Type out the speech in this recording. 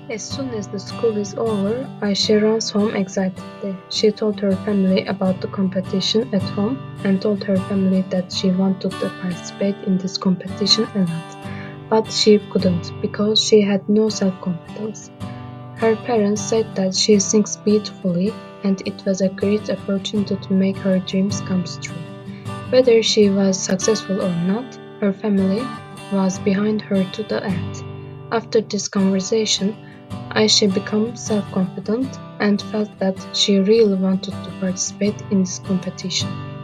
As soon as the school is over, Ayşe runs home excitedly. She told her family about the competition at home and told her family that she wanted to participate in this competition a lot. But she couldn't because she had no self-confidence. Her parents said that she sings beautifully and it was a great opportunity to make her dreams come true. Whether she was successful or not, her family was behind her to the end. After this conversation, Ayşe became self-confident and felt that she really wanted to participate in this competition.